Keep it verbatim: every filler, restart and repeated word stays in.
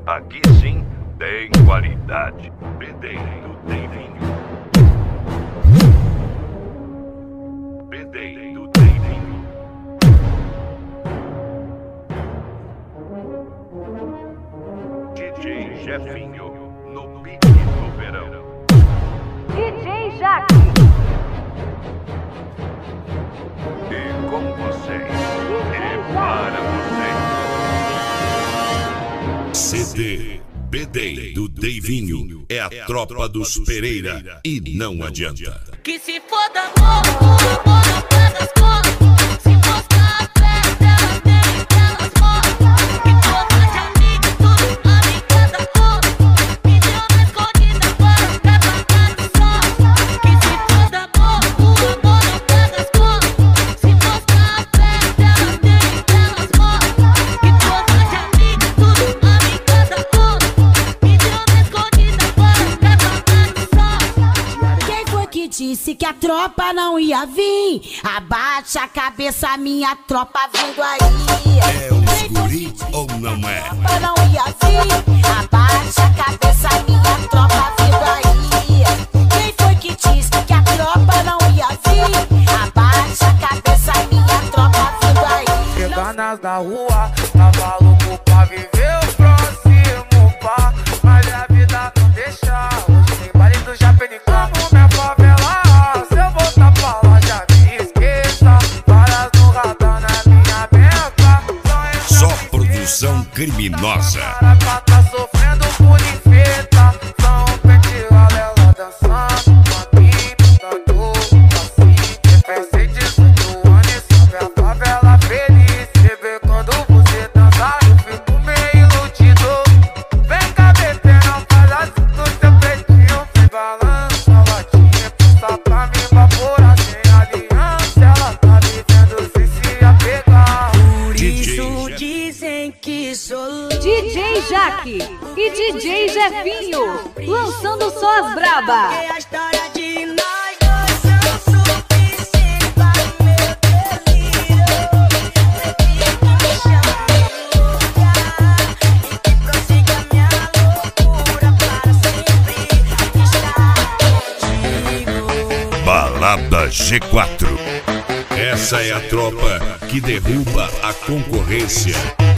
Aqui sim tem qualidade. Bedelho tem vinho. Bedelho tem vinho. D J Jefinho no pique do verão. D J Jaque. E com vocês, e para vocês. C D B D do Deivinho é a tropa dos Pereira e não adianta. Que se foda amor, o amor não paga as contas. Se mostrar a fé, ela tem, elas mostram. Que troca de amigo, tudo amiga da conta. Me deu na escondida, agora quer pagar de só. Que se foda amor, o amor não paga as contas. Se mostrar a fé, ela tem, elas mostram. Que troca de amigo, tudo amiga da conta. Me deu na escondida, agora quer pagar de só. Quem foi que disse que a tropa não ia vir? Abaixa a cabeça, minha tropa vindo aí. É os guri ou não é? A tropa não ia vir. Abaixa a cabeça, minha tropa vindo aí. Quem foi que disse que a tropa não ia vir? Abaixa a cabeça, minha tropa vindo aí. Veganas da rua, tá maluco pra viver o próximo pá. Mas a vida não deixa. Hoje tem baile do Japeni como minha favela. Se eu voltar pra lá já me esqueça. Várias no radar na minha beca. Só produção criminosa. Cara pra tá sofrendo por infeta. São pente ela dançando. Mamita, tá doido assim. Pensei dezoito anos e sabe a favela feliz. Você vê quando você dança, eu fico meio iludido. Vem cá, bebê, não faz assim do seu peitinho. Vem balança a latinha, passa pra me evaporar sem aliança. Ela tá vivendo sem se apegar. Por isso dizem que sou D J Jaque e D J Jefinho, lançando só as braba. porque a história de nós dois são suficientes para o meu delírio. Prefiro que me chame louca e que prossiga minha loucura para sempre estar contigo. Balada G quatro. Essa é a tropa que derruba a concorrência.